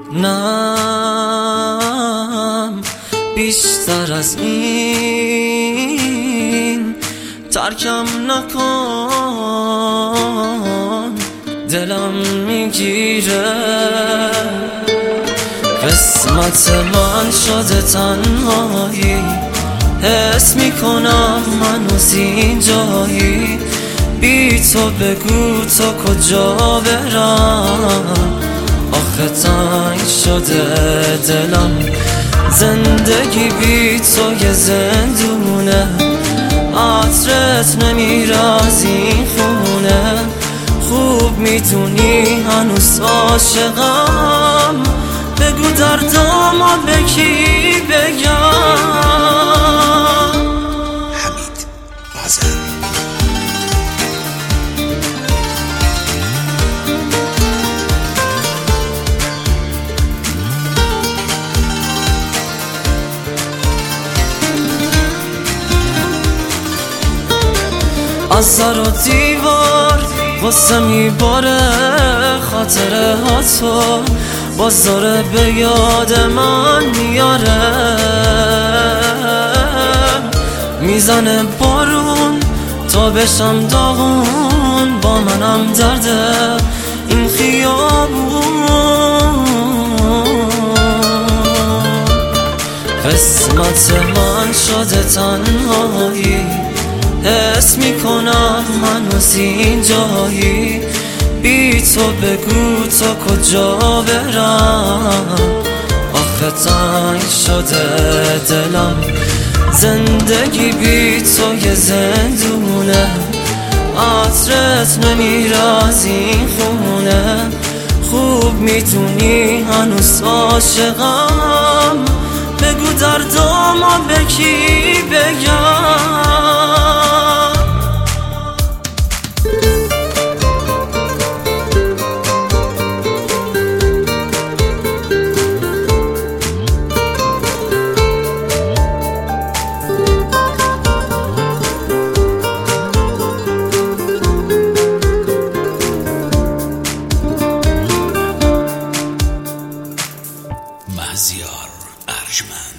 نم بیشتر از این ترکم نکن، دلم میگیره. قسمت من شده تنهایی، حس میکنم هنوز اینجایی. بی تو بگو تا کجا برم، آخه تنگ شده دلم. زندگی بی تو یه زندونه، عطرت نمیره از این خونه. خوب میدونی هنوز عاشقم، بگو دردامو به کی بگم. حمید آذر. از در و دیوار غصه میباره، خاطره ها تو باز داره به یاد من میاره. میزنه بارون تا بشم داغون، با منم درده این خیابون. قسمت من شده تنهایی، حس میکنم هنوز اینجایی. بی تو بگو تا کجا برم، آخه تنگ شده دلم. زندگی بی تو یه زندونه، عطرت نمیره از این خونه. خوب میدونی هنوز عاشقم، بگو دردامو به کی بگم. مهزیار ارجمند.